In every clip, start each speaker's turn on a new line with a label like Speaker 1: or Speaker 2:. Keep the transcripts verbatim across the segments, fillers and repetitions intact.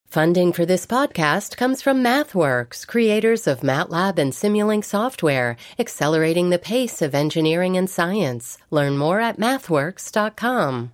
Speaker 1: Funding for this podcast comes from MathWorks, creators of MATLAB and Simulink software, accelerating the pace of engineering and science. Learn more at mathworks dot com.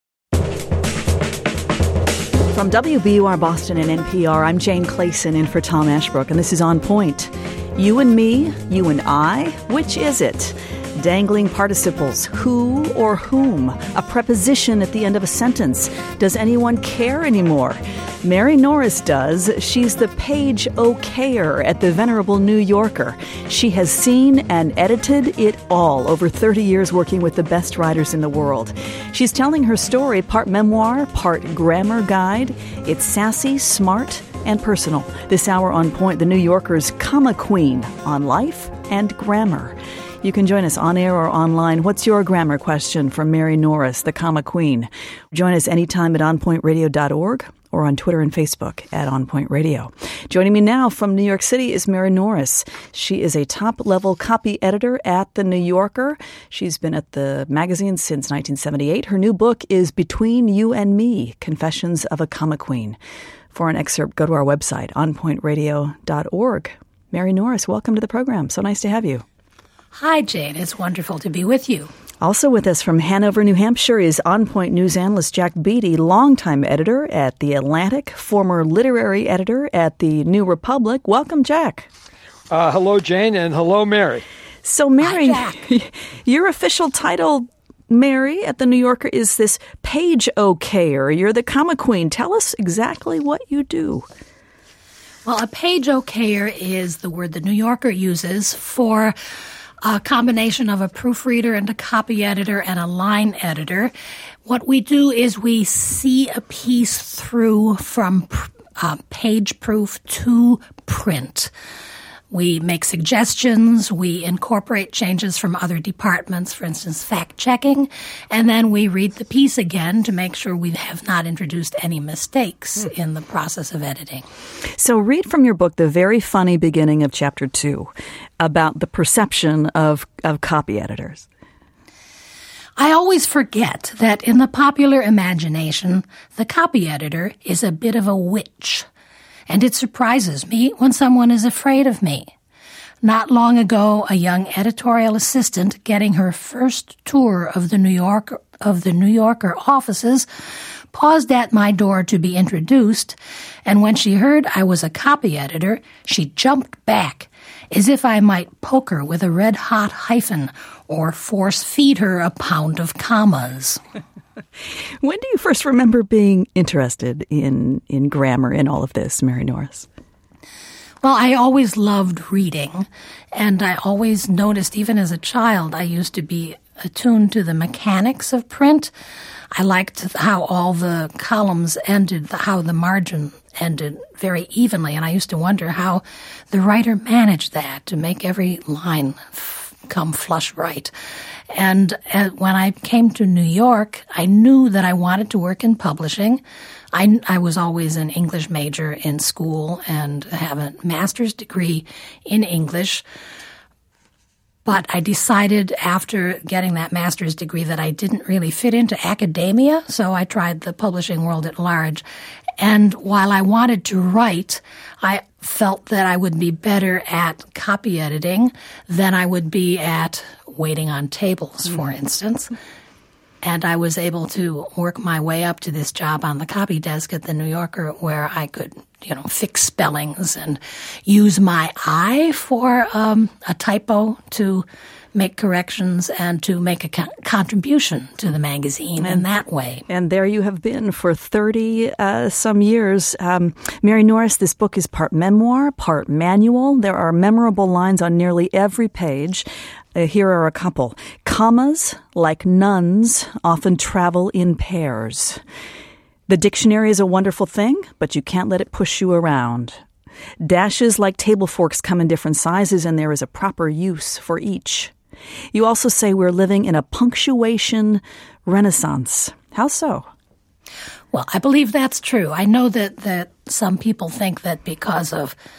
Speaker 2: From W B U R Boston and N P R, I'm Jane Clayson in for Tom Ashbrook, and this is On Point. You and me, you and I, which is it? Dangling participles, who or whom, a preposition at the end of a sentence. Does anyone care anymore? Mary Norris does. She's the page okayer at the venerable New Yorker. She has seen and edited it all, over thirty years working with the best writers in the world. She's telling her story, part memoir, part grammar guide. It's sassy, smart, and personal. This hour on Point, the New Yorker's comma queen on life and grammar. You can join us on air or online. What's your grammar question from Mary Norris, the comma queen? Join us anytime at on point radio dot org or on Twitter and Facebook at On Point Radio. Joining me now from New York City is Mary Norris. She is a top-level copy editor at The New Yorker. She's been at the magazine since nineteen seventy-eight. Her new book is Between You and Me, Confessions of a Comma Queen. For an excerpt, go to our website, on point radio dot org. Mary Norris, welcome to the program. So nice to have you.
Speaker 3: Hi, Jane. It's wonderful to be with you.
Speaker 2: Also with us from Hanover, New Hampshire is On Point news analyst Jack Beatty, longtime editor at The Atlantic, former literary editor at The New Republic. Welcome, Jack.
Speaker 4: Uh, hello, Jane, and hello, Mary.
Speaker 2: So, Mary,
Speaker 3: Hi, Jack.
Speaker 2: Your official title, Mary, at The New Yorker is this page okayer. You're the comma queen. Tell us exactly what you do.
Speaker 3: Well, a page okayer is the word The New Yorker uses for a combination of a proofreader and a copy editor and a line editor. What we do is we see a piece through from uh, page proof to print. We make suggestions, we incorporate changes from other departments, for instance, fact-checking, and then we read the piece again to make sure we have not introduced any mistakes mm. in the process of editing.
Speaker 2: So read from your book the very funny beginning of chapter two about the perception of, of copy editors.
Speaker 3: I always forget that in the popular imagination, the copy editor is a bit of a witch. And it surprises me when someone is afraid of me. Not long ago, a young editorial assistant getting her first tour of the New York of the New Yorker offices paused at my door to be introduced, and when she heard I was a copy editor, she jumped back as if I might poke her with a red-hot hyphen or force-feed her a pound of commas.
Speaker 2: When do you first remember being interested in, in grammar in all of this, Mary Norris?
Speaker 3: Well, I always loved reading, and I always noticed, even as a child, I used to be attuned to the mechanics of print. I liked how all the columns ended, how the margin ended very evenly, and I used to wonder how the writer managed that to make every line f- come flush right. And uh, when I came to New York, I knew that I wanted to work in publishing. I, I was always an English major in school and have a master's degree in English. But I decided after getting that master's degree that I didn't really fit into academia, so I tried the publishing world at large. And while I wanted to write, I felt that I would be better at copy editing than I would be at waiting on tables, for instance. And I was able to work my way up to this job on the copy desk at The New Yorker where I could, you know, fix spellings and use my eye for um, a typo to make corrections and to make a co- contribution to the magazine in that way.
Speaker 2: And there you have been for thirty uh, some years. Um, Mary Norris, this book is part memoir, part manual. There are memorable lines on nearly every page. Uh, here are a couple. Commas, like nuns, often travel in pairs. The dictionary is a wonderful thing, but you can't let it push you around. Dashes, like table forks, come in different sizes, and there is a proper use for each. You also say we're living in a punctuation renaissance. How so?
Speaker 3: Well, I believe that's true. I know that, that some people think that because of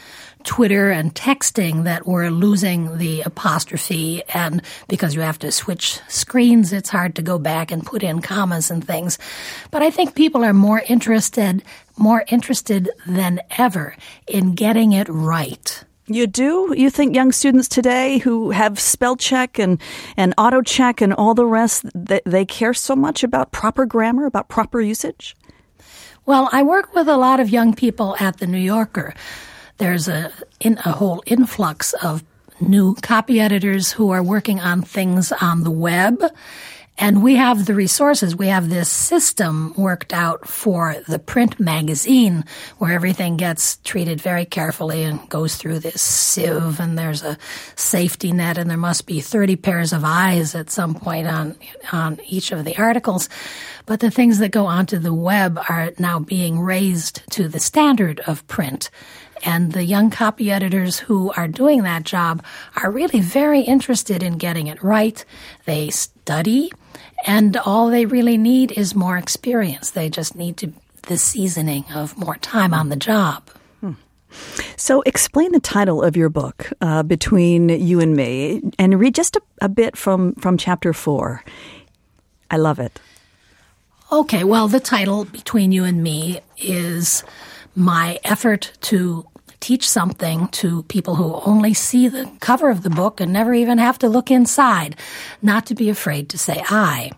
Speaker 3: Twitter and texting that we're losing the apostrophe, and because you have to switch screens, it's hard to go back and put in commas and things. But I think people are more interested, more interested than ever in getting it right.
Speaker 2: You do? You think young students today who have spell check and, and auto check and all the rest, they, they care so much about proper grammar, about proper usage?
Speaker 3: Well, I work with a lot of young people at the New Yorker. There's a in a whole influx of new copy editors who are working on things on the web. And we have the resources. We have this system worked out for the print magazine where everything gets treated very carefully and goes through this sieve, and there's a safety net, and there must be thirty pairs of eyes at some point on on each of the articles. But the things that go onto the web are now being raised to the standard of print. And the young copy editors who are doing that job are really very interested in getting it right. They study, and all they really need is more experience. They just need to the seasoning of more time on the job.
Speaker 2: Hmm. So explain the title of your book, uh, Between You and Me, and read just a, a bit from, from chapter four. I love it.
Speaker 3: Okay, well, the title, Between You and Me, is my effort to teach something to people who only see the cover of the book and never even have to look inside, not to be afraid to say I.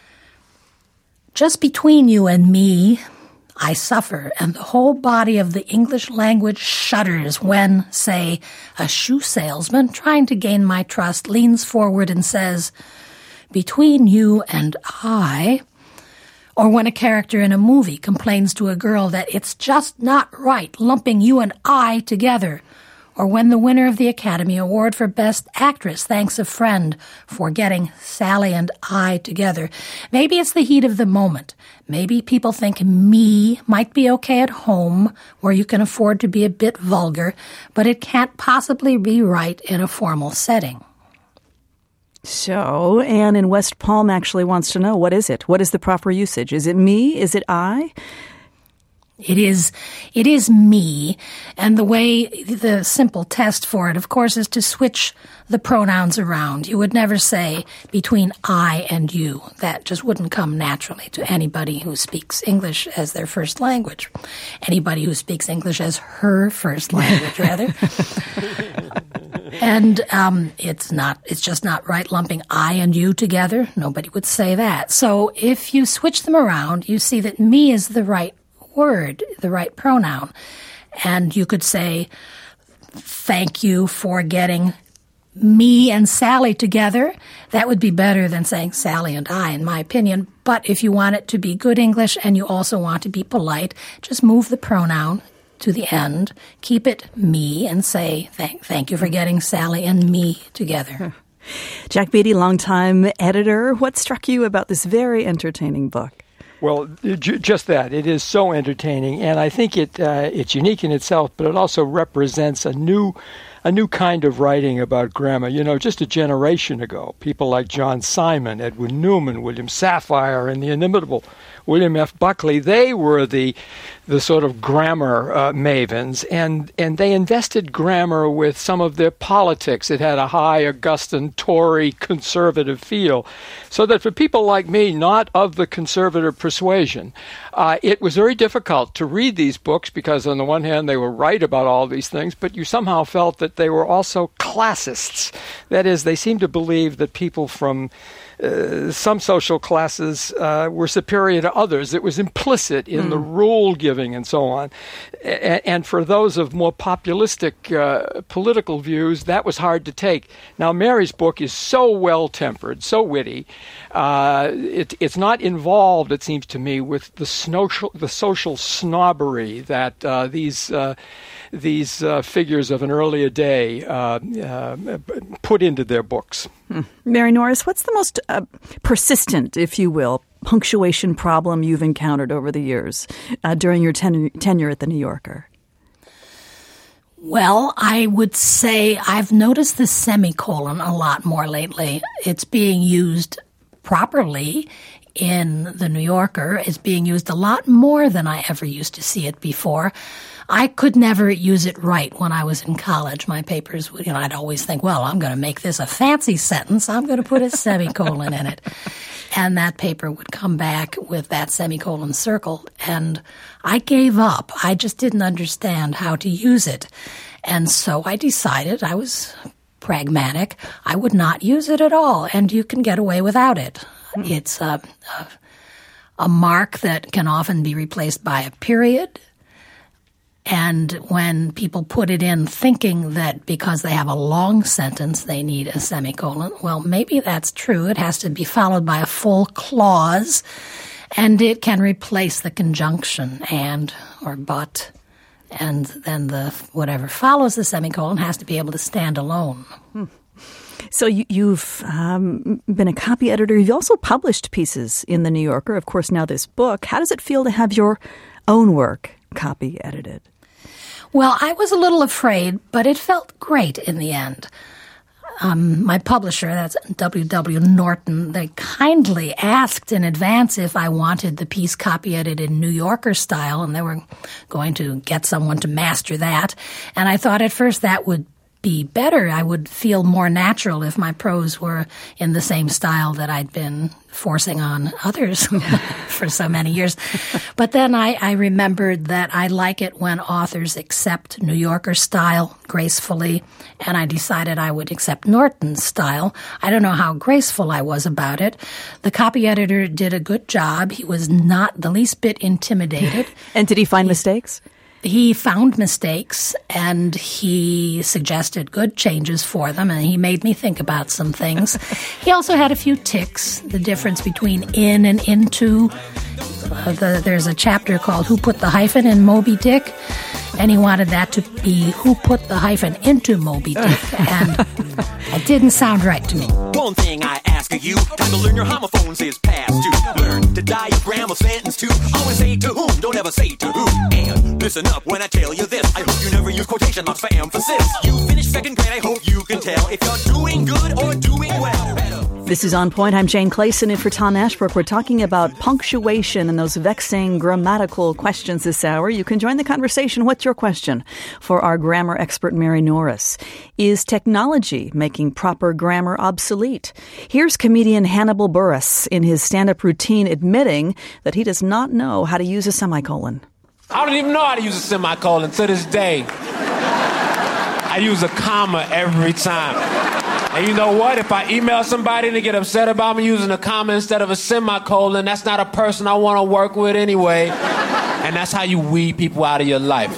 Speaker 3: Just between you and me, I suffer, and the whole body of the English language shudders when, say, a shoe salesman trying to gain my trust leans forward and says, between you and I. Or when a character in a movie complains to a girl that it's just not right lumping you and I together. Or when the winner of the Academy Award for Best Actress thanks a friend for getting Sally and I together. Maybe it's the heat of the moment. Maybe people think me might be okay at home, where you can afford to be a bit vulgar, but it can't possibly be right in a formal setting.
Speaker 2: So, Anne in West Palm actually wants to know, what is it? What is the proper usage? Is it me? Is it I?
Speaker 3: It is, it is me. And the way, the simple test for it, of course, is to switch the pronouns around. You would never say between I and you. That just wouldn't come naturally to anybody who speaks English as their first language. Anybody who speaks English as her first language, rather. And um, it's not, it's just not right lumping I and you together. Nobody would say that. So if you switch them around, you see that me is the right word, the right pronoun. And you could say, thank you for getting me and Sally together. That would be better than saying Sally and I, in my opinion. But if you want it to be good English and you also want to be polite, just move the pronoun to the end, keep it me, and say, thank, thank you for getting Sally and me together.
Speaker 2: Jack Beatty, longtime editor. What struck you about this very entertaining book?
Speaker 4: Well, just that. It is so entertaining, and I think it uh, it's unique in itself, but it also represents a new a new kind of writing about grammar. You know, just a generation ago, people like John Simon, Edwin Newman, William Safire, and the inimitable William F. Buckley, they were the the sort of grammar uh, mavens, and, and they invested grammar with some of their politics. It had a high Augustan Tory conservative feel, so that for people like me, not of the conservative persuasion, uh, it was very difficult to read these books because on the one hand they were right about all these things, but you somehow felt that they were also classists. That is, they seemed to believe that people from Uh, some social classes uh, were superior to others. It was implicit in mm. the rule giving and so on. A- and for those of more populistic uh, political views, that was hard to take. Now, Mary's book is so well-tempered, so witty. Uh, it, it's not involved, it seems to me, with the, social, the social snobbery that uh, these uh, these uh, figures of an earlier day uh, uh, put into their books.
Speaker 2: Hmm. Mary Norris, what's the most uh, persistent, if you will, punctuation problem you've encountered over the years uh, during your ten- tenure at The New Yorker?
Speaker 3: Well, I would say I've noticed the semicolon a lot more lately. It's being used properly in The New Yorker. It's being used a lot more than I ever used to see it before. I could never use it right when I was in college. My papers, you know, I'd always think, well, I'm going to make this a fancy sentence. I'm going to put a semicolon in it. And that paper would come back with that semicolon circled. And I gave up. I just didn't understand how to use it. And so I decided, I was pragmatic, I would not use it at all. And you can get away without it. Mm. It's a, a, a mark that can often be replaced by a period. And when people put it in thinking that because they have a long sentence they need a semicolon, well, maybe that's true. It has to be followed by a full clause, and it can replace the conjunction and or but, and then the whatever follows the semicolon has to be able to stand alone.
Speaker 2: Hmm. So you, you've um, been a copy editor. You've also published pieces in The New Yorker. Of course, now this book. How does it feel to have your own work copy edited?
Speaker 3: Well, I was a little afraid, but it felt great in the end. Um, my publisher, that's W W. Norton, they kindly asked in advance if I wanted the piece copy edited in New Yorker style, and they were going to get someone to master that. And I thought at first that would be better. I would feel more natural if my prose were in the same style that I'd been forcing on others for so many years. But then I, I remembered that I like it when authors accept New Yorker style gracefully, and I decided I would accept Norton's style. I don't know how graceful I was about it. The copy editor did a good job. He was not the least bit intimidated.
Speaker 2: And did he find he, mistakes?
Speaker 3: He found mistakes, and he suggested good changes for them, and he made me think about some things. He also had a few ticks, the difference between in and into. Uh, the, there's a chapter called Who Put the Hyphen in Moby Dick, and he wanted that to be Who Put the Hyphen into Moby Dick, and it didn't sound right to me.
Speaker 5: One thing I ask of you, time to learn your homophones is past due. Learn to diagram a sentence to always say to whom, don't ever say to who. And listen up when I tell you this, I hope you never use quotation marks for emphasis. You finished second grade, I hope you can tell if you're doing good or doing well.
Speaker 2: This is On Point. I'm Jane Clayson, and for Tom Ashbrook, we're talking about punctuation and those vexing grammatical questions this hour. You can join the conversation. What's your question for our grammar expert, Mary Norris? Is technology making proper grammar obsolete? Here's comedian Hannibal Buress in his stand-up routine admitting that he does not know how to use a semicolon.
Speaker 6: I don't even know how to use a semicolon to this day. I use a comma every time. And you know what? If I email somebody and they get upset about me using a comma instead of a semicolon, that's not a person I want to work with anyway. And that's how you weed people out of your life.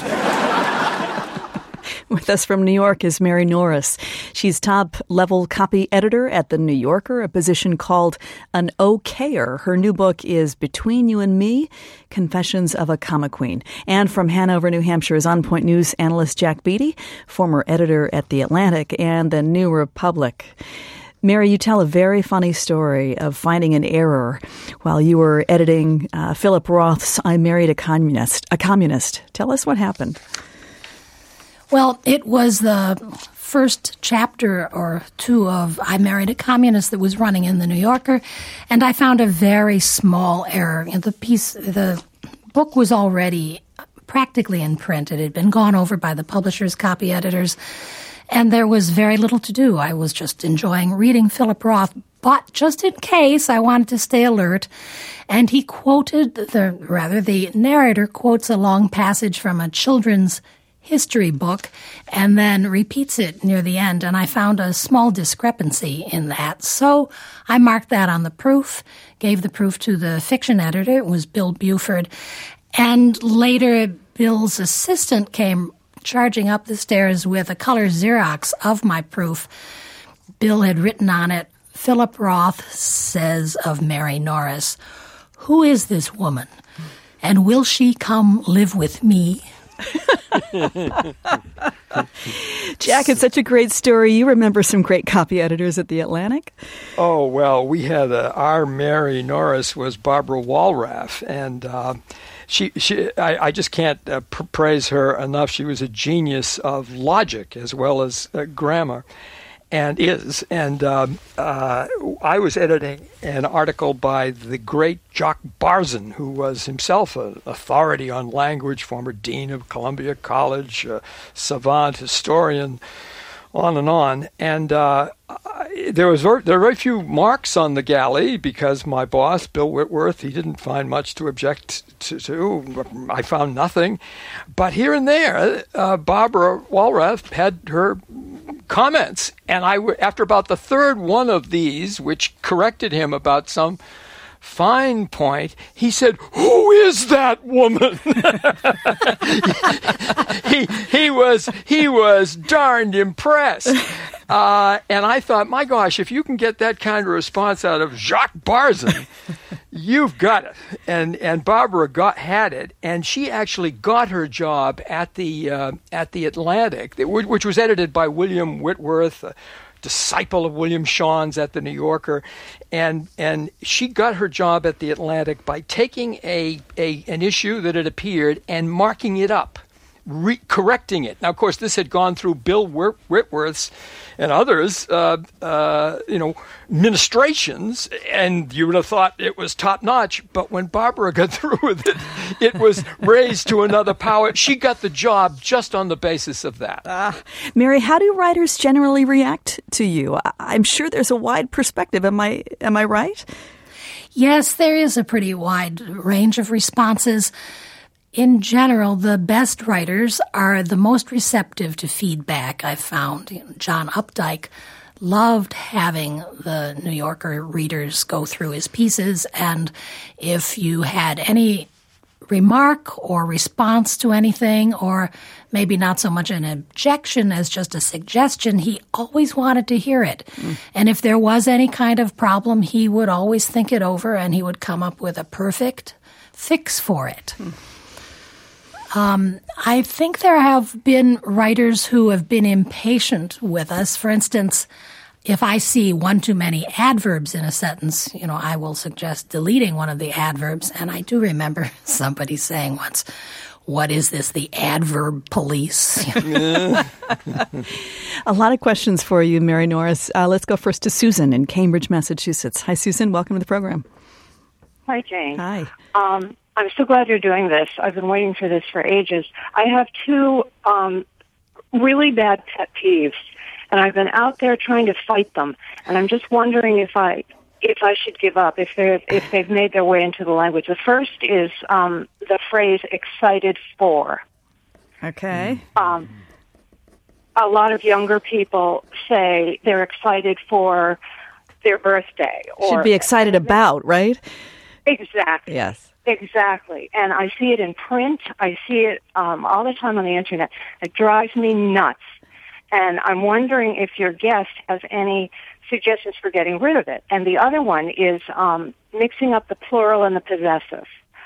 Speaker 2: With us from New York is Mary Norris. She's top-level copy editor at The New Yorker, a position called an okayer. Her new book is Between You and Me, Confessions of a Comma Queen. And from Hanover, New Hampshire is On Point News analyst Jack Beatty, former editor at The Atlantic and The New Republic. Mary, you tell a very funny story of finding an error while you were editing uh, Philip Roth's I Married a Communist. A Communist. Tell us what happened.
Speaker 3: Well, it was the first chapter or two of I Married a Communist that was running in The New Yorker, and I found a very small error. In the piece, the book was already practically in print. It had been gone over by the publishers, copy editors, and there was very little to do. I was just enjoying reading Philip Roth, but just in case, I wanted to stay alert. And he quoted, the rather, the narrator quotes a long passage from a children's history book and then repeats it near the end, and I found a small discrepancy in that. So I marked that on the proof, gave the proof to the fiction editor. It was Bill Buford. And later, Bill's assistant came charging up the stairs with a color Xerox of my proof. Bill had written on it, Philip Roth says of Mary Norris, "Who is this woman? And will she come live with me?"
Speaker 2: Jack, it's such a great story. You remember some great copy editors at The Atlantic?
Speaker 4: Oh, well, we had a, our Mary Norris was Barbara Walraff, and uh, she, she, I, I just can't uh, pr- praise her enough. She was a genius of logic as well as uh, grammar. and is. And um, uh, I was editing an article by the great Jacques Barzun, who was himself an authority on language, former dean of Columbia College, uh, savant, historian, on and on. And uh, I, there was very, there were very few marks on the galley because my boss, Bill Whitworth, he didn't find much to object to. to. I found nothing. But here and there, uh, Barbara Walrath had her comments. And I, after about the third one of these, which corrected him about some fine point, he said, "Who is that woman?" he he was he was darned impressed, uh, and I thought, my gosh, if you can get that kind of response out of Jacques Barzun, you've got it. And and Barbara got had it, and she actually got her job at the uh, at the Atlantic, which was edited by William Whitworth, Uh, disciple of William Shawn's at the New Yorker, and and she got her job at the Atlantic by taking a, a an issue that had appeared and marking it up, re- correcting it. Now, of course, this had gone through Bill Whitworth's and others, uh, uh, you know, ministrations, and you would have thought it was top notch. But when Barbara got through with it, it was raised to another power. She got the job just on the basis of that.
Speaker 2: Uh, Mary, how do writers generally react to you? I- I'm sure there's a wide perspective. Am I am I right?
Speaker 3: Yes, there is a pretty wide range of responses. In general, the best writers are the most receptive to feedback, I've found. You know, John Updike loved having the New Yorker readers go through his pieces, and if you had any remark or response to anything, or maybe not so much an objection as just a suggestion, he always wanted to hear it. Mm. And if there was any kind of problem, he would always think it over, and he would come up with a perfect fix for it. Mm. Um, I think there have been writers who have been impatient with us. For instance, if I see one too many adverbs in a sentence, you know, I will suggest deleting one of the adverbs. And I do remember somebody saying once, "What is this, the adverb police?"
Speaker 2: A lot of questions for you, Mary Norris. Uh, let's go first to Susan in Cambridge, Massachusetts. Hi, Susan. Welcome to the program.
Speaker 7: Hi, Jane.
Speaker 2: Hi.
Speaker 7: Um, I'm so glad you're doing this. I've been waiting for this for ages. I have two um, really bad pet peeves, and I've been out there trying to fight them. And I'm just wondering if I if I should give up, if they if they've made their way into the language. The first is um, the phrase "excited for."
Speaker 2: Okay.
Speaker 7: Um, a lot of younger people say they're excited for their birthday. Or
Speaker 2: should be excited about, right?
Speaker 7: Exactly.
Speaker 2: Yes.
Speaker 7: Exactly. And I see it in print. I see it um, all the time on the Internet. It drives me nuts. And I'm wondering if your guest has any suggestions for getting rid of it. And the other one is um, mixing up the plural and the possessive.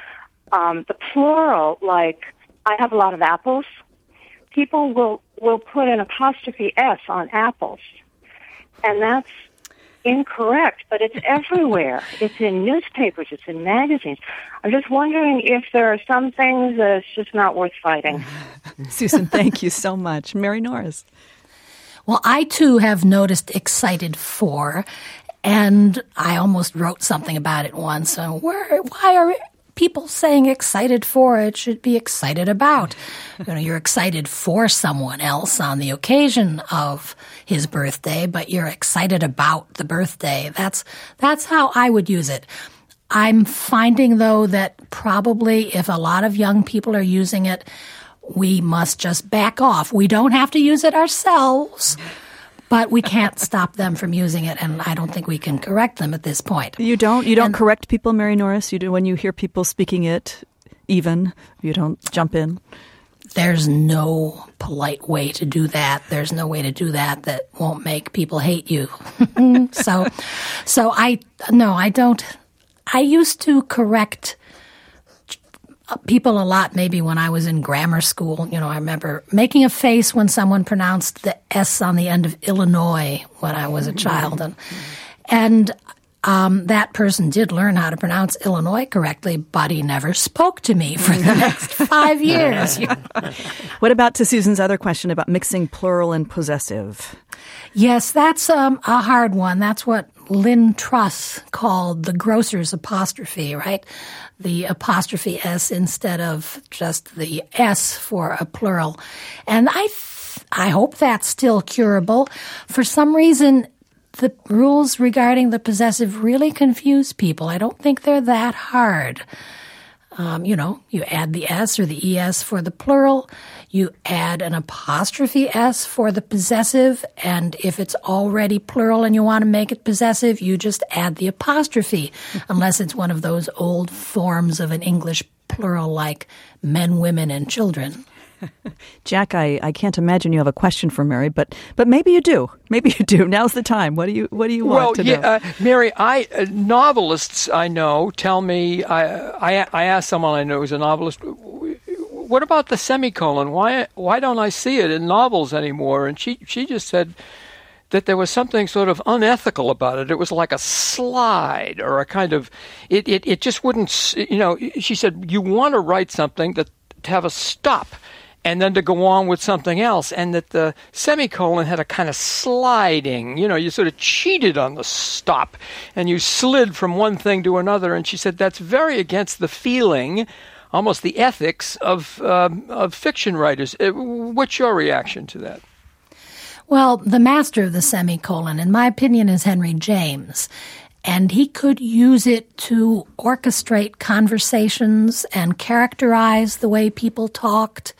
Speaker 7: Um, the plural, like, I have a lot of apples. People will, will put an apostrophe S on apples. And that's incorrect, but it's everywhere. It's in newspapers. It's in magazines. I'm just wondering if there are some things that it's just not worth fighting.
Speaker 2: Susan, thank you so much. Mary Norris.
Speaker 3: Well, I too have noticed excited for, and I almost wrote something about it once. So where, why are people saying excited for? It should be excited about. You know, you're excited for someone else on the occasion of his birthday, but you're excited about the birthday. That's that's how I would use it. I'm finding, though, that probably if a lot of young people are using it, we must just back off. We don't have to use it ourselves, but we can't stop them from using it, and I don't think we can correct them at this point.
Speaker 2: You don't? You don't
Speaker 3: and,
Speaker 2: correct people, Mary Norris? You do when you hear people speaking it even? You don't jump in?
Speaker 3: There's no polite way to do that. There's no way to do that that won't make people hate you. so, so I, no, I don't. I used to correct people a lot, maybe when I was in grammar school. You know, I remember making a face when someone pronounced the S on the end of Illinois when I was a child. And, and Um, that person did learn how to pronounce Illinois correctly, but he never spoke to me for the next five years.
Speaker 2: What about to Susan's other question about mixing plural and possessive?
Speaker 3: Yes, that's um, a hard one. That's what Lynn Truss called the grocer's apostrophe, right? The apostrophe S instead of just the S for a plural. And I, th- I hope that's still curable. For some reason, the rules regarding the possessive really confuse people. I don't think they're that hard. Um, you know, you add the S or the E S for the plural. You add an apostrophe S for the possessive. And if it's already plural and you want to make it possessive, you just add the apostrophe, unless it's one of those old forms of an English plural like men, women, and children.
Speaker 2: Jack, I, I can't imagine you have a question for Mary, but but maybe you do. Maybe you do. Now's the time. What do you What do you want
Speaker 4: well,
Speaker 2: to
Speaker 4: yeah,
Speaker 2: know?
Speaker 4: Uh, Mary, I uh, novelists I know tell me. I, I I asked someone I know who's a novelist. What about the semicolon? Why Why don't I see it in novels anymore? And she she just said that there was something sort of unethical about it. It was like a slide or a kind of it it, it just wouldn't. You know, she said you want to write something that to have a stop and then to go on with something else, and that the semicolon had a kind of sliding, you know, you sort of cheated on the stop, and you slid from one thing to another, and she said that's very against the feeling, almost the ethics of, um, of fiction writers. Uh, what's your reaction to that?
Speaker 3: Well, the master of the semicolon, in my opinion, is Henry James. And he could use it to orchestrate conversations and characterize the way people talked.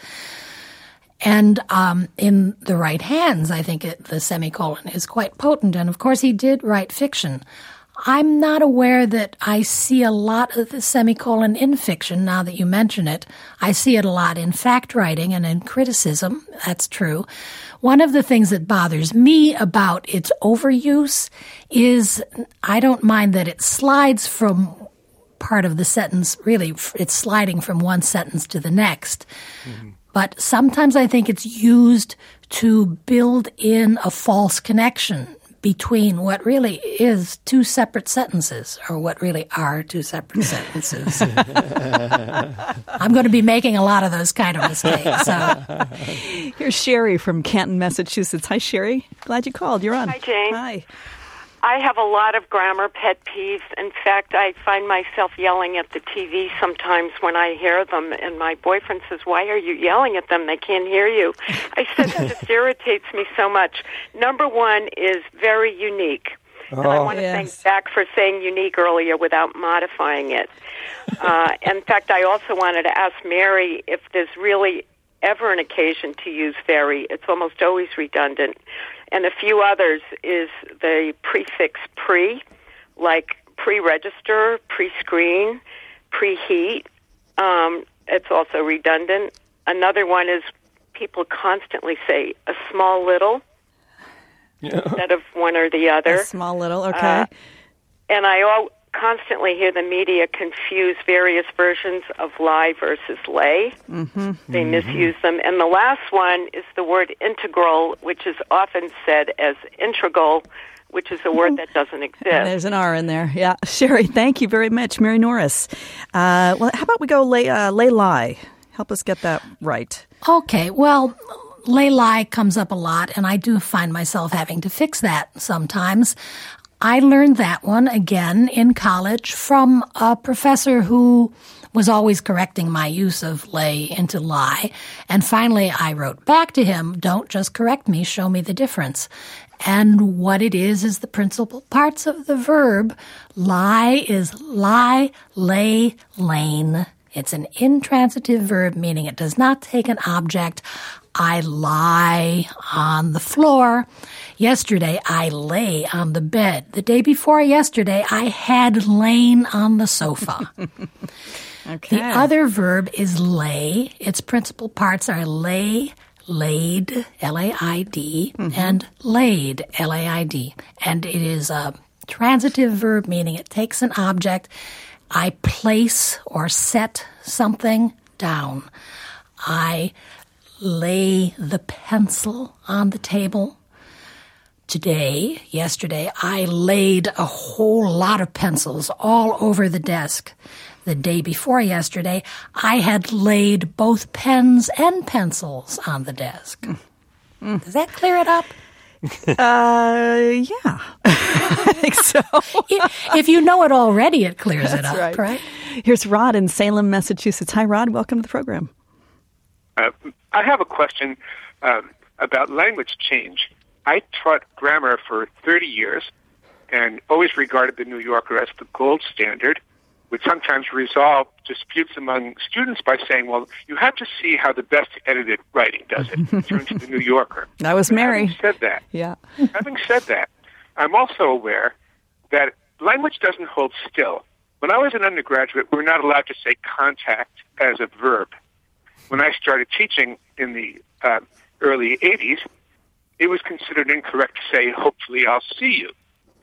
Speaker 3: And um, in the right hands, I think it, the semicolon is quite potent. And, of course, he did write fiction. I'm not aware that I see a lot of the semicolon in fiction, now that you mention it. I see it a lot in fact writing and in criticism. That's true. One of the things that bothers me about its overuse is I don't mind that it slides from part of the sentence. Really, it's sliding from one sentence to the next. Mm-hmm. But sometimes I think it's used to build in a false connection between what really is two separate sentences, or what really are two separate sentences. I'm going to be making a lot of those kind of mistakes. So.
Speaker 2: Here's Sherry from Canton, Massachusetts. Hi, Sherry. Glad you called. You're on.
Speaker 8: Hi, Jane.
Speaker 2: Hi.
Speaker 8: I have a lot of grammar pet peeves. In fact, I find myself yelling at the T V sometimes when I hear them, and my boyfriend says, "Why are you yelling at them? They can't hear you." I said, "It just irritates me so much." Number one is very unique.
Speaker 4: Oh,
Speaker 8: and I want to
Speaker 2: yes.
Speaker 8: thank Zach for saying unique earlier without modifying it. uh, in fact, I also wanted to ask Mary if there's really ever an occasion to use very. It's almost always redundant. And a few others is the prefix pre, like pre-register, pre-screen, preheat. Um, it's also redundant. Another one is people constantly say a small little yeah. instead of one or the other.
Speaker 2: A small little, okay.
Speaker 8: Uh, and I all constantly hear the media confuse various versions of lie versus lay. Mm-hmm. They mm-hmm. misuse them. And the last one is the word integral, which is often said as integral, which is a word that doesn't exist.
Speaker 2: And there's an R in there. Yeah. Sherry, thank you very much. Mary Norris. Uh, well, how about we go lay, uh, lay lie? Help us get that right.
Speaker 3: Okay. Well, lay lie comes up a lot, and I do find myself having to fix that sometimes. I learned that one, again, in college from a professor who was always correcting my use of lay into lie. And finally, I wrote back to him, "Don't just correct me, show me the difference." And what it is is the principal parts of the verb. Lie is lie, lay, lain. It's an intransitive verb, meaning it does not take an object. I lie on the floor. Yesterday, I lay on the bed. The day before yesterday, I had lain on the sofa.
Speaker 2: Okay.
Speaker 3: The other verb is lay. Its principal parts are lay, laid, L A I D, mm-hmm. and laid, L A I D. And it is a transitive verb, meaning it takes an object. I place or set something down. I lay the pencil on the table. today, yesterday, I laid a whole lot of pencils all over the desk. The day before yesterday, I had laid both pens and pencils on the desk. Mm. Does that clear it up?
Speaker 2: Uh, yeah. I think so.
Speaker 3: If you know it already, it clears
Speaker 2: That's
Speaker 3: it up,
Speaker 2: right.
Speaker 3: right?
Speaker 2: Here's Rod in Salem, Massachusetts. Hi, Rod. Welcome to the program.
Speaker 9: Uh, I have a question um, about language change. I taught grammar for thirty years and always regarded the New Yorker as the gold standard, would sometimes resolve disputes among students by saying, well, you have to see how the best edited writing does it. Turn to the New Yorker.
Speaker 2: That was
Speaker 9: But
Speaker 2: Mary.
Speaker 9: Having said that,
Speaker 2: Yeah.
Speaker 9: having said that, I'm also aware that language doesn't hold still. When I was an undergraduate, we were not allowed to say contact as a verb. When I started teaching in the uh, early eighties, it was considered incorrect to say, hopefully I'll see you.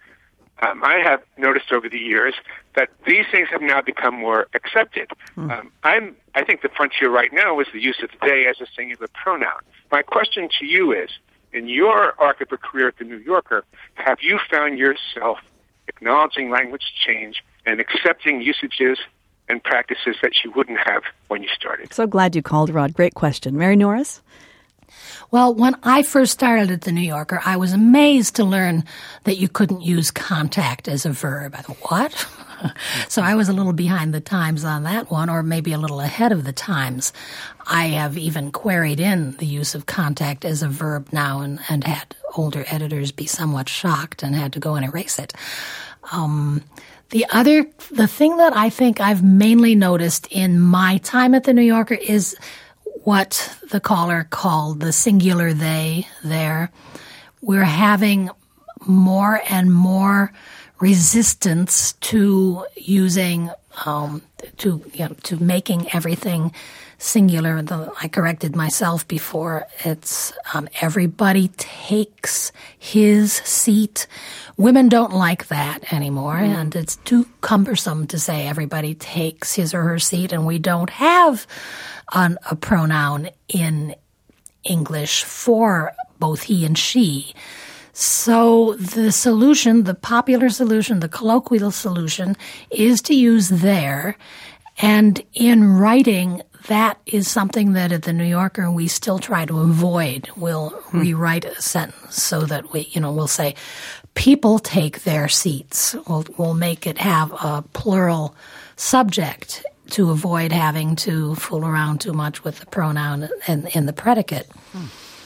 Speaker 9: Um, I have noticed over the years that these things have now become more accepted. Mm. Um, I'm, I think the frontier right now is the use of they as a singular pronoun. My question to you is, in your arc of a career at the New Yorker, have you found yourself acknowledging language change and accepting usages and practices that you wouldn't have when you started?
Speaker 2: So glad you called, Rod. Great question. Mary Norris?
Speaker 3: Well, when I first started at the New Yorker, I was amazed to learn that you couldn't use contact as a verb. I thought, what? So I was a little behind the times on that one, or maybe a little ahead of the times. I have even queried in the use of contact as a verb now and, and had older editors be somewhat shocked and had to go and erase it. Um, the other, the thing that I think I've mainly noticed in my time at the New Yorker is what the caller called the singular they there. We're having more and more resistance to using, um, to, you know, to making everything singular. The, I corrected myself before. It's um, everybody takes his seat. Women don't like that anymore, mm. and it's too cumbersome to say everybody takes his or her seat, and we don't have an, a pronoun in English for both he and she. So the solution, the popular solution, the colloquial solution, is to use there. And in writing, that is something that at the New Yorker we still try to avoid. We'll hmm. rewrite a sentence so that we, you know, we'll say, people take their seats. We'll, we'll make it have a plural subject to avoid having to fool around too much with the pronoun and in the predicate. Hmm.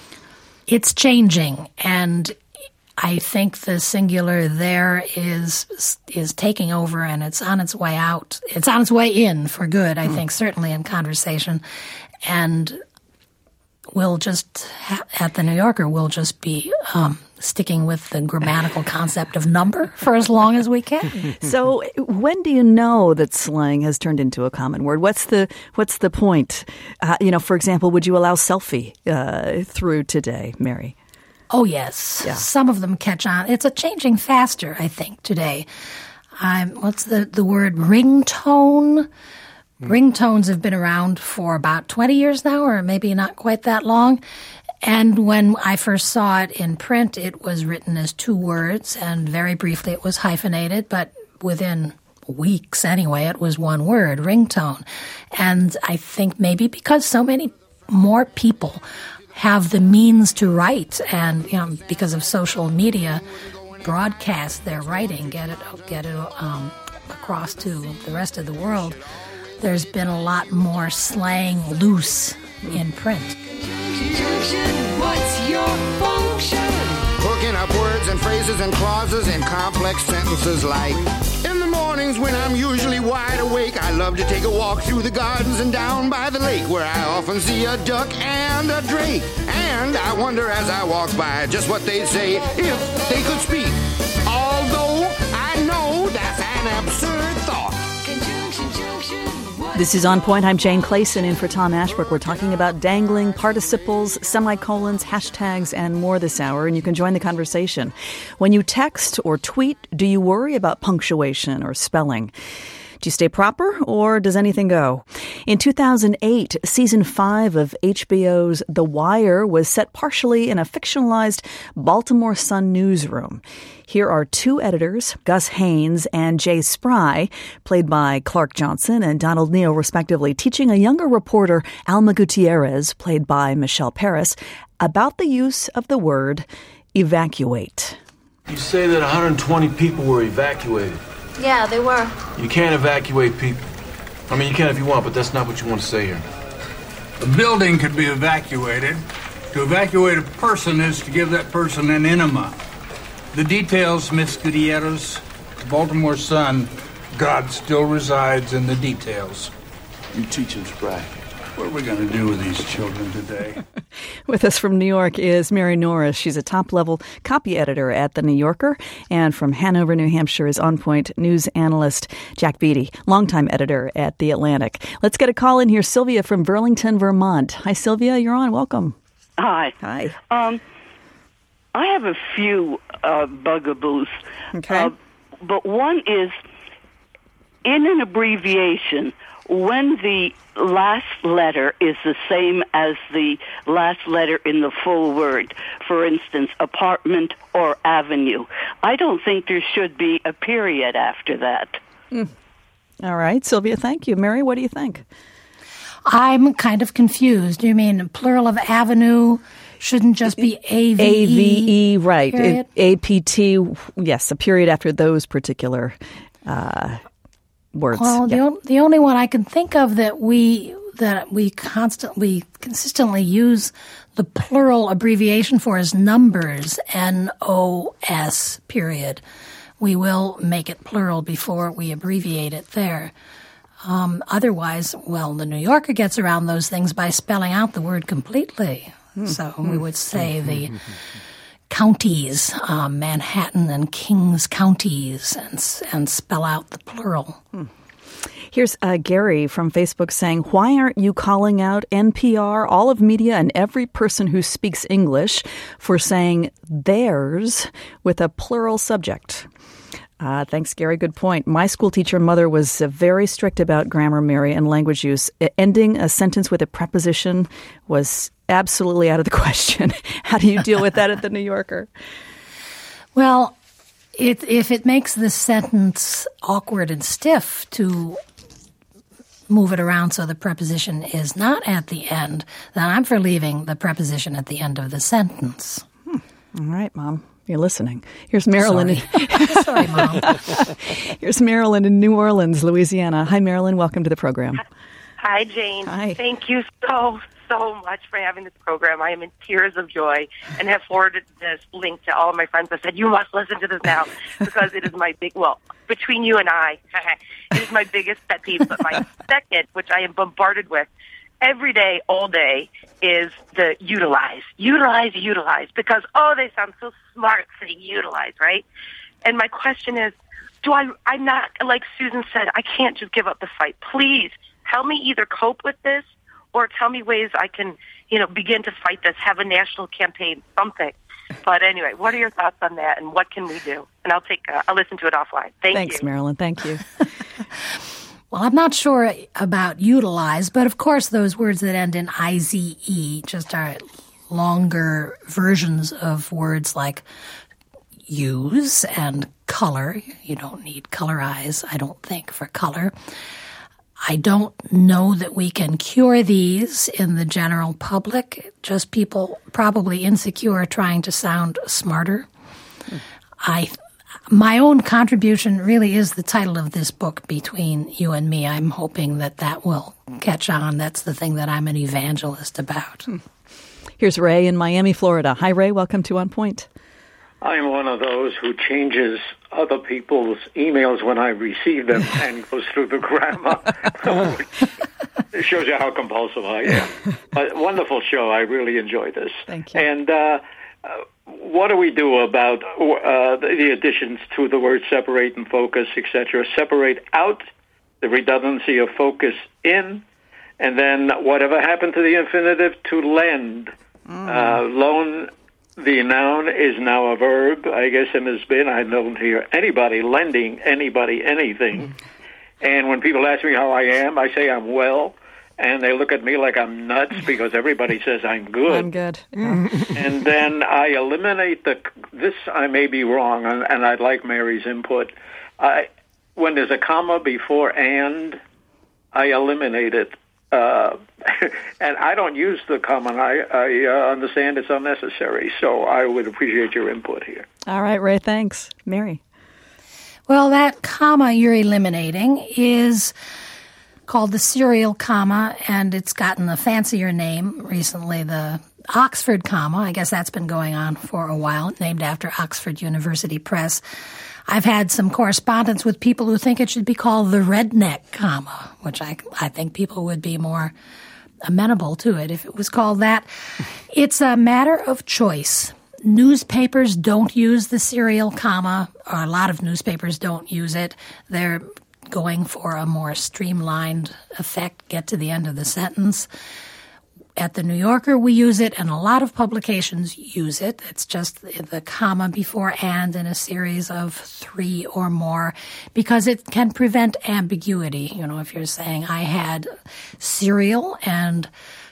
Speaker 3: It's changing, and I think the singular there is is taking over, and it's on its way out. It's on its way in for good, I mm. think, certainly in conversation. And we'll just, ha- at the New Yorker, we'll just be um, sticking with the grammatical concept of number for as long as we can.
Speaker 2: So when do you know that slang has turned into a common word? What's the what's the point? Uh, you know, for example, would you allow selfie uh, through today, Mary?
Speaker 3: Oh, yes. Yeah. Some of them catch on. It's a changing faster, I think, today. Um, what's the, the word? Ringtone? Mm. Ringtones have been around for about twenty years now, or maybe not quite that long. And when I first saw it in print, it was written as two words, and very briefly it was hyphenated, but within weeks anyway, it was one word, ringtone. And I think maybe because so many more people have the means to write, and you know, because of social media, broadcast their writing, get it get it um, across to the rest of the world. There's been a lot more slang loose in print.
Speaker 10: What's your function? Hooking up words and phrases and clauses in complex sentences like, in the mornings when I'm usually wide awake, I love to take a walk through the gardens and down by the lake, where I often see a duck and a drake. And I wonder as I walk by just what they'd say if they could speak. Although I know that's an absurd thought.
Speaker 2: This is On Point. I'm Jane Clayson in for Tom Ashbrook. We're talking about dangling participles, semicolons, hashtags, and more this hour, and you can join the conversation. When you text or tweet, do you worry about punctuation or spelling? Do you stay proper, or does anything go? In two thousand eight, season five of H B O's The Wire was set partially in a fictionalized Baltimore Sun newsroom. Here are two editors, Gus Haynes and Jay Spry, played by Clark Johnson and Donald Neal, respectively, teaching a younger reporter, Alma Gutierrez, played by Michelle Paris, about the use of the word evacuate.
Speaker 11: You say that one hundred twenty people were evacuated.
Speaker 12: Yeah, they were.
Speaker 11: You can't evacuate people. I mean, you can if you want, but that's not what you want to say here.
Speaker 13: A building could be evacuated. To evacuate a person is to give that person an enema. The details, Miss Gutierrez, Baltimore Sun, God still resides in the details.
Speaker 11: You teach him, Spry.
Speaker 13: What are we going to do with these children today?
Speaker 2: With us from New York is Mary Norris. She's a top-level copy editor at The New Yorker. And from Hanover, New Hampshire is On Point news analyst Jack Beatty, longtime editor at The Atlantic. Let's get a call in here. Sylvia from Burlington, Vermont. Hi, Sylvia. You're on. Welcome.
Speaker 14: Hi.
Speaker 2: Hi.
Speaker 14: Um, I have a few uh, bugaboos.
Speaker 2: Okay.
Speaker 14: Uh, but one is, in an abbreviation, when the last letter is the same as the last letter in the full word, for instance, apartment or avenue, I don't think there should be a period after that.
Speaker 2: Mm. All right, Sylvia, thank you. Mary, what do you think?
Speaker 3: I'm kind of confused. You mean plural of avenue shouldn't just be A V E?
Speaker 2: A V E, right.
Speaker 3: Period?
Speaker 2: A P T, yes, a period after those particular uh words.
Speaker 3: Well,
Speaker 2: yeah.
Speaker 3: the, o- the only one I can think of that we that we constantly consistently use the plural abbreviation for is numbers, N O S, period. We will make it plural before we abbreviate it there. Um, otherwise, well, the New Yorker gets around those things by spelling out the word completely.
Speaker 2: Hmm.
Speaker 3: So
Speaker 2: Hmm.
Speaker 3: we would say the counties, um, Manhattan and Kings counties, and and spell out the plural.
Speaker 2: Hmm. Here's uh, Gary from Facebook saying, why aren't you calling out N P R, all of media, and every person who speaks English for saying theirs with a plural subject? Uh, thanks, Gary. Good point. My school teacher mother was uh, very strict about grammar, Mary, and language use. Uh, ending a sentence with a preposition was absolutely out of the question. How do you deal with that at The New Yorker?
Speaker 3: Well, it, if it makes the sentence awkward and stiff to move it around so the preposition is not at the end, then I'm for leaving the preposition at the end of the sentence.
Speaker 2: Hmm. All right, Mom. You're listening. Here's Marilyn.
Speaker 3: Sorry, Sorry Mom.
Speaker 2: Here's Marilyn in New Orleans, Louisiana. Hi, Marilyn. Welcome to the program.
Speaker 15: Hi, Jane.
Speaker 2: Hi.
Speaker 15: Thank you so, so much for having this program. I am in tears of joy and have forwarded this link to all of my friends. I said, you must listen to this now because it is my big, well, between you and I, it is my biggest pet peeve. But my second, which I am bombarded with every day, all day, is the utilize. Utilize, utilize. Because, oh, they sound so smart saying utilize, right? And my question is, do I, I'm not, like Susan said, I can't just give up the fight. Please help me either cope with this or tell me ways I can, you know, begin to fight this, have a national campaign, something. But anyway, what are your thoughts on that and what can we do? And I'll take, uh, I'll listen to it offline. Thank
Speaker 2: Thanks,
Speaker 15: you.
Speaker 2: Marilyn. Thank you.
Speaker 3: Well, I'm not sure about utilize, but of course those words that end in I Z E just are longer versions of words like use and color. You don't need colorize, I don't think, for color. I don't know that we can cure these in the general public, just people probably insecure trying to sound smarter. Hmm. I My own contribution really is the title of this book, Between You and Me. I'm hoping that that will catch on. That's the thing that I'm an evangelist about.
Speaker 2: Hmm. Here's Ray in Miami, Florida. Hi, Ray. Welcome to On Point.
Speaker 16: I'm one of those who changes other people's emails when I receive them and goes through the grammar. It shows you how compulsive I am. But wonderful show. I really enjoy this.
Speaker 2: Thank you.
Speaker 16: And uh, uh, what do we do about uh, the, the additions to the word separate and focus, et cetera? Separate out, the redundancy of focus in, and then whatever happened to the infinitive to lend. Mm. Uh, loan, the noun, is now a verb, I guess, and has been. I don't hear anybody lending anybody anything. Mm. And when people ask me how I am, I say I'm well. And they look at me like I'm nuts because everybody says I'm good.
Speaker 2: I'm good.
Speaker 16: And then I eliminate the, this I may be wrong, and, and I'd like Mary's input. I, when there's a comma before and, I eliminate it. Uh, and I don't use the comma. I, I uh, understand it's unnecessary. So I would appreciate your input here.
Speaker 2: All right, Ray, thanks. Mary?
Speaker 3: Well, that comma you're eliminating is called the serial comma, and it's gotten a fancier name recently, the Oxford comma. I guess that's been going on for a while, named after Oxford University Press. I've had some correspondence with people who think it should be called the redneck comma, which I, I think people would be more amenable to it if it was called that. It's a matter of choice. Newspapers don't use the serial comma, or a lot of newspapers don't use it. They're going for a more streamlined effect, get to the end of the sentence. At the New Yorker, we use it, and a lot of publications use it. It's just the comma before and in a series of three or more, because it can prevent ambiguity. You know, if you're saying, I had cereal and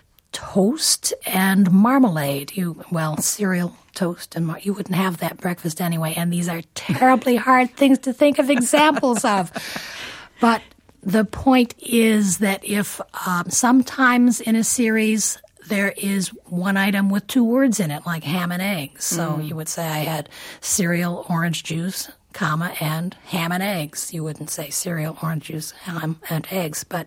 Speaker 3: toast and marmalade, you, well, cereal, toast, and mar- you wouldn't have that breakfast anyway, and these are terribly hard things to think of examples of. But the point is that if um, sometimes in a series there is one item with two words in it, like ham and eggs. So mm. you would say I had cereal, orange juice, comma, and ham and eggs. You wouldn't say cereal, orange juice, ham, and eggs. But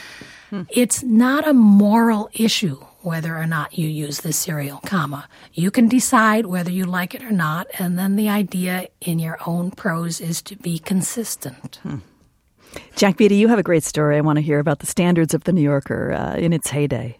Speaker 3: mm. it's not a moral issue whether or not you use the serial comma. You can decide whether you like it or not, and then the idea in your own prose is to be consistent.
Speaker 2: Hmm. Jack Beatty, you have a great story. I want to hear about the standards of the New Yorker uh, in its heyday.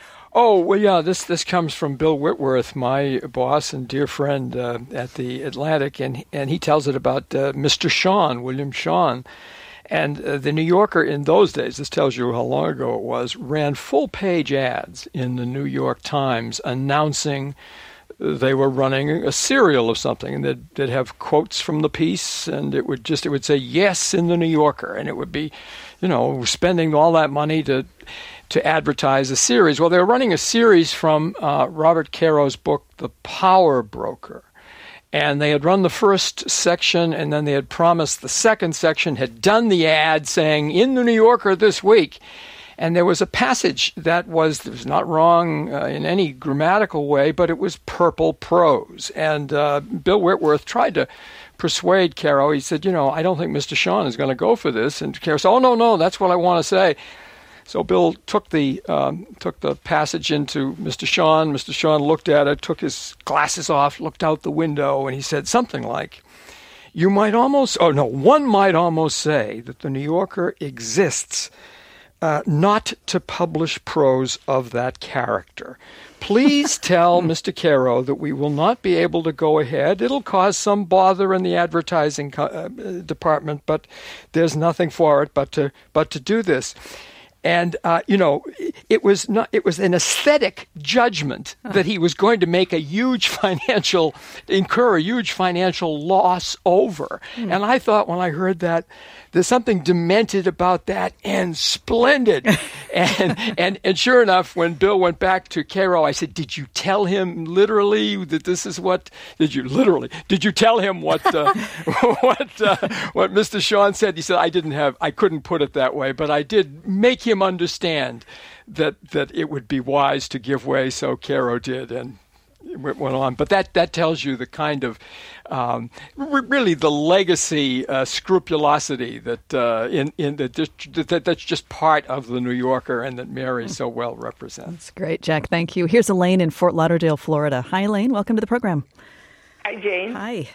Speaker 4: Oh, well, yeah, this this comes from Bill Whitworth, my boss and dear friend uh, at the Atlantic, and and he tells it about uh, Mister Shawn, William Shawn. And uh, the New Yorker in those days, this tells you how long ago it was, ran full-page ads in the New York Times announcing they were running a serial of something, and they'd, they'd have quotes from the piece, and it would just it would say yes in the New Yorker, and it would be, you know, spending all that money to to advertise a series. Well, they were running a series from uh, Robert Caro's book, The Power Broker, and they had run the first section, and then they had promised the second section, had done the ad saying in the New Yorker this week. And there was a passage that was, it was not wrong uh, in any grammatical way, but it was purple prose. And uh, Bill Whitworth tried to persuade Caro. He said, you know, I don't think Mister Shawn is going to go for this. And Caro said, oh, no, no, that's what I want to say. So Bill took the um, took the passage into Mister Shawn. Mister Shawn looked at it, took his glasses off, looked out the window, and he said something like, you might almost, oh, no, one might almost say that the New Yorker exists Uh, not to publish prose of that character. Please tell Mister Caro that we will not be able to go ahead. It'll cause some bother in the advertising co- uh, department, but there's nothing for it but to but to do this. And uh, you know, it was not. It was an aesthetic judgment that he was going to make a huge financial, incur a huge financial loss over. Mm. And I thought when I heard that, there's something demented about that and splendid. and, and and sure enough, when Bill went back to Caro, I said, did you tell him literally that this is what, did you literally, did you tell him what uh, what uh, what Mister Shawn said? He said, I didn't have, I couldn't put it that way, but I did make him understand that that it would be wise to give way, so Caro did, and it went on. But that, that tells you the kind of, um, r- really the legacy uh, scrupulosity that uh, in in the, that that's just part of the New Yorker, and that Mary so well represents.
Speaker 2: That's great, Jack. Thank you. Here's Elaine in Fort Lauderdale, Florida. Hi, Elaine. Welcome to the program.
Speaker 12: Hi, Jane.
Speaker 2: Hi.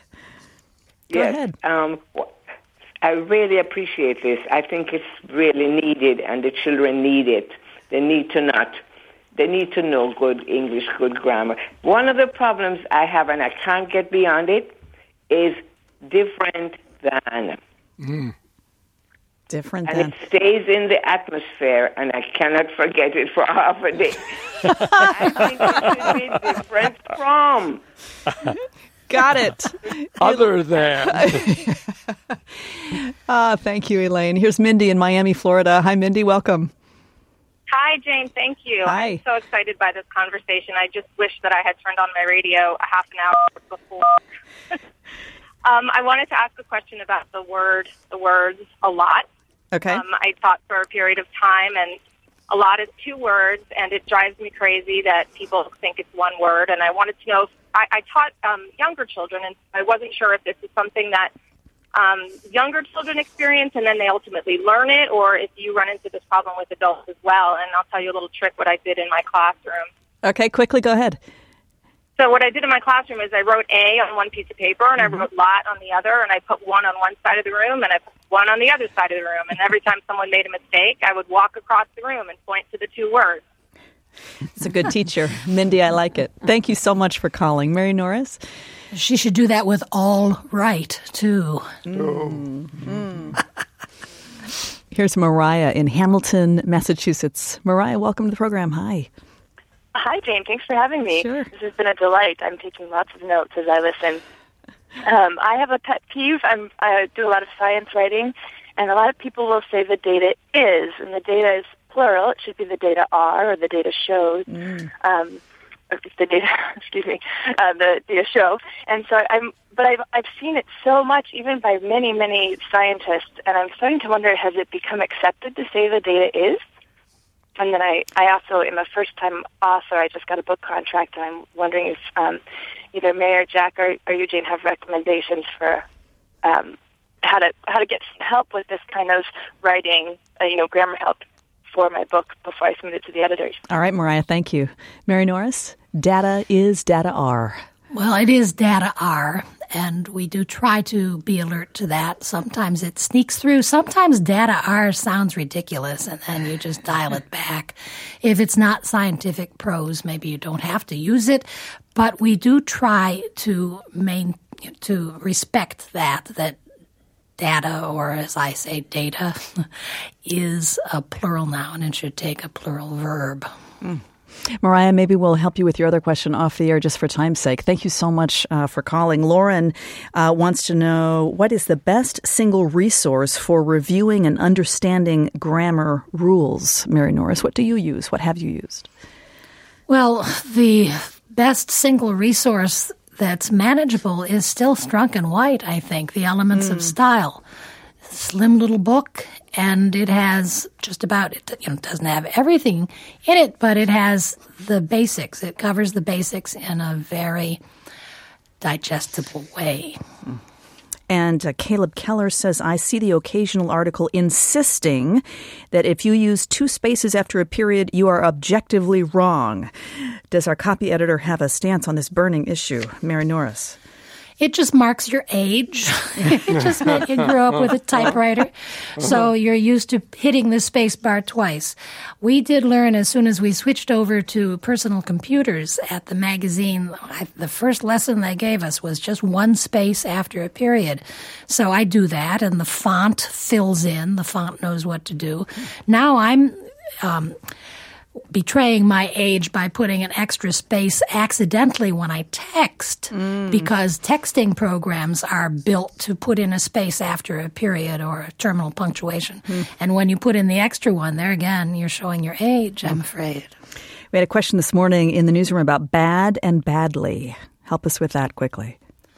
Speaker 2: Go
Speaker 12: yes,
Speaker 2: ahead.
Speaker 12: Um, I really appreciate this. I think it's really needed, and the children need it. They need to not. They need to know good English, good grammar. One of the problems I have, and I can't get beyond it, is different than.
Speaker 2: Mm. Different
Speaker 12: and
Speaker 2: than.
Speaker 12: it stays in the atmosphere, and I cannot forget it for half a day. I think it should be different from.
Speaker 2: Got it.
Speaker 4: Other than.
Speaker 2: Ah, thank you, Elaine. Here's Mindy in Miami, Florida. Hi, Mindy. Welcome.
Speaker 17: Hi, Jane. Thank you.
Speaker 2: Hi.
Speaker 17: I'm so excited by this conversation. I just wish that I had turned on my radio a half an hour before. um, I wanted to ask a question about the word, the words, a lot.
Speaker 2: Okay.
Speaker 17: Um, I taught for a period of time, and a lot is two words, and it drives me crazy that people think it's one word. And I wanted to know, if, I, I taught um, younger children, and I wasn't sure if this is something that um, younger children experience and then they ultimately learn it, or if you run into this problem with adults as well. And I'll tell you a little trick what I did in my classroom.
Speaker 2: Okay, quickly, go ahead.
Speaker 17: So what I did in my classroom is I wrote A on one piece of paper, and mm-hmm. I wrote lot on the other, and I put one on one side of the room, and I put one on the other side of the room. And every time someone made a mistake, I would walk across the room and point to the two words.
Speaker 2: It's a good teacher. Mindy, I like it. Thank you so much for calling. Mary Norris?
Speaker 3: She should do that with all right, too.
Speaker 2: Mm. Mm. Here's Mariah in Hamilton, Massachusetts. Mariah, welcome to the program. Hi.
Speaker 18: Hi, Jane. Thanks for having me.
Speaker 2: Sure.
Speaker 18: This has been a delight. I'm taking lots of notes as I listen. Um, I have a pet peeve. I'm, I do a lot of science writing, and a lot of people will say the data is, and the data is plural. It should be the data are, or the data shows. Mm. Um, or the data, excuse me, uh, the data show. And so I'm, but I've I've seen it so much, even by many many scientists, and I'm starting to wonder: has it become accepted to say the data is? And then I, I also am a first-time author. I just got a book contract, and I'm wondering if um, either Mary or Jack or, or you, Jane, have recommendations for um, how to how to get some help with this kind of writing, uh, you know, grammar help for my book before I submit it to the editors.
Speaker 2: All right, Mariah, thank you. Mary Norris, data is, data are.
Speaker 3: Well, it is data are, and we do try to be alert to that. Sometimes it sneaks through. Sometimes data are sounds ridiculous, and then you just dial it back. If it's not scientific prose, maybe you don't have to use it, but we do try to main to respect that, that data, or as I say, data, is a plural noun and should take a plural verb.
Speaker 2: Mm. Mariah, maybe we'll help you with your other question off the air just for time's sake. Thank you so much uh, for calling. Lauren uh, wants to know, what is the best single resource for reviewing and understanding grammar rules? Mary Norris, what do you use? What have you used?
Speaker 3: Well, the best single resource that's manageable is still Strunk and White, I think, The Elements mm. of Style. Slim little book, and it has just about, it you know, doesn't have everything in it, but it has the basics. It covers the basics in a very digestible way.
Speaker 2: And uh, Caleb Keller says, I see the occasional article insisting that if you use two spaces after a period, you are objectively wrong. Does our copy editor have a stance on this burning issue? Mary Norris.
Speaker 3: It just marks your age. It just meant you grew up with a typewriter. So you're used to hitting the space bar twice. We did learn as soon as we switched over to personal computers at the magazine, I, the first lesson they gave us was just one space after a period. So I do that, and the font fills in. The font knows what to do. Now I'm... Um, betraying my age by putting an extra space accidentally when I text, mm. because texting programs are built to put in a space after a period or a terminal punctuation. Mm. And when you put in the extra one, there again, you're showing your age, I'm afraid.
Speaker 2: We had a question this morning in the newsroom about bad and badly. Help us with that quickly.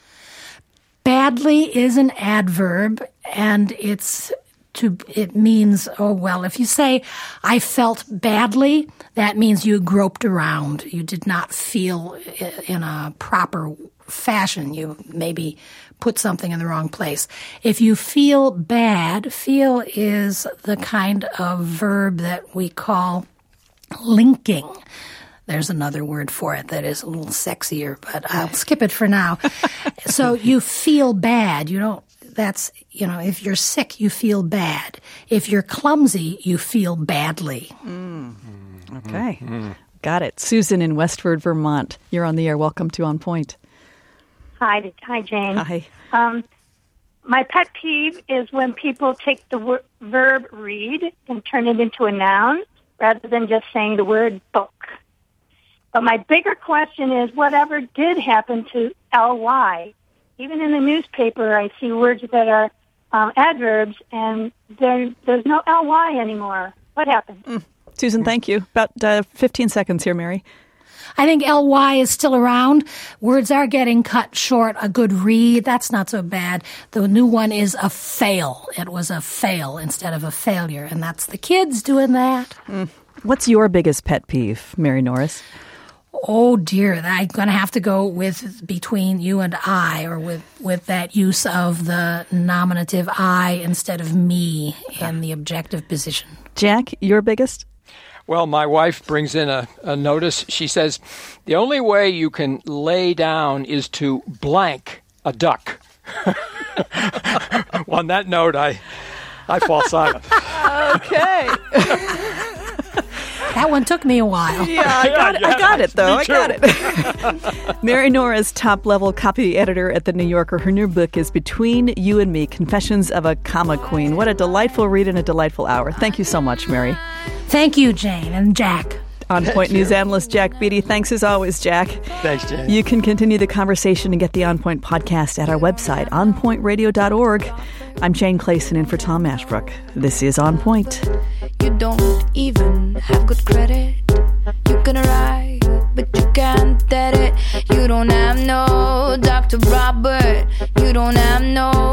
Speaker 3: Badly is an adverb, and it's... To, it means, oh, well, if you say, I felt badly, that means you groped around. You did not feel in a proper fashion. You maybe put something in the wrong place. If you feel bad, feel is the kind of verb that we call linking. There's another word for it that is a little sexier, but I'll skip it for now. So you feel bad. You don't. That's, you know, if you're sick, you feel bad. If you're clumsy, you feel badly.
Speaker 2: Mm. Okay. Mm. Got it. Susan in Westford, Vermont. You're on the air. Welcome to On Point.
Speaker 19: Hi, hi, Jane.
Speaker 2: Hi.
Speaker 19: Um, my pet peeve is when people take the wor- verb read and turn it into a noun rather than just saying the word book. But my bigger question is, whatever did happen to L Y? Even in the newspaper, I see words that are um, adverbs, and there, there's no L Y anymore. What happened?
Speaker 2: Mm. Susan, thank you. About uh, fifteen seconds here, Mary.
Speaker 3: I think L Y is still around. Words are getting cut short. A good read, that's not so bad. The new one is a fail. It was a fail instead of a failure, and that's the kids doing that.
Speaker 2: Mm. What's your biggest pet peeve, Mary Norris?
Speaker 3: Oh, dear. I'm going to have to go with between you and I, or with, with that use of the nominative I instead of me in the objective position.
Speaker 2: Jack, your biggest?
Speaker 4: Well, my wife brings in a, a notice. She says, the only way you can lay down is to blank a duck. On that note, I, I fall silent.
Speaker 2: Okay.
Speaker 3: That one took me a while.
Speaker 2: Yeah, I got, yeah, I got it, though. I got it. Mary Norris, top-level copy editor at The New Yorker. Her new book is Between You and Me, Confessions of a Comma Queen. What a delightful read and a delightful hour. Thank you so much, Mary.
Speaker 3: Thank you, Jane and Jack.
Speaker 2: On Point News analyst Jack Beatty. Thanks as always, Jack.
Speaker 4: Thanks, Jane.
Speaker 2: You can continue the conversation and get the On Point podcast at our website, on point radio dot org. I'm Jane Clayson in for Tom Ashbrook. This is On Point.
Speaker 20: You don't even have good credit. You can write, but you can't edit. You don't have no Doctor Robert. You don't have no